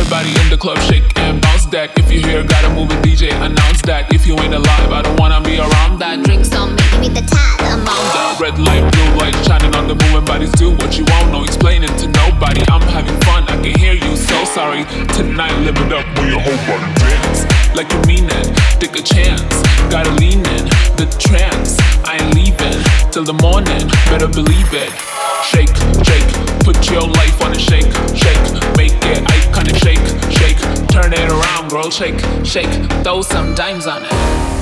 Everybody in the club shake and bounce that. If you hear gotta move it, DJ announce that. If you ain't alive, I don't wanna be around that. Drinks on me, give me the time, amount that. Red light, blue light, shining on the moving bodies. Do what you want, no explaining to nobody. I'm having fun, I can hear you, so sorry. Tonight, live it up with your whole body dance. Like you mean it, take a chance. Gotta lean in, the trance. I ain't leaving till the morning, better believe it. Shake, shake, put your life on a shake, shake. Make it iconic, shake, shake. Turn it around, girl, shake, shake. Throw some dimes on it.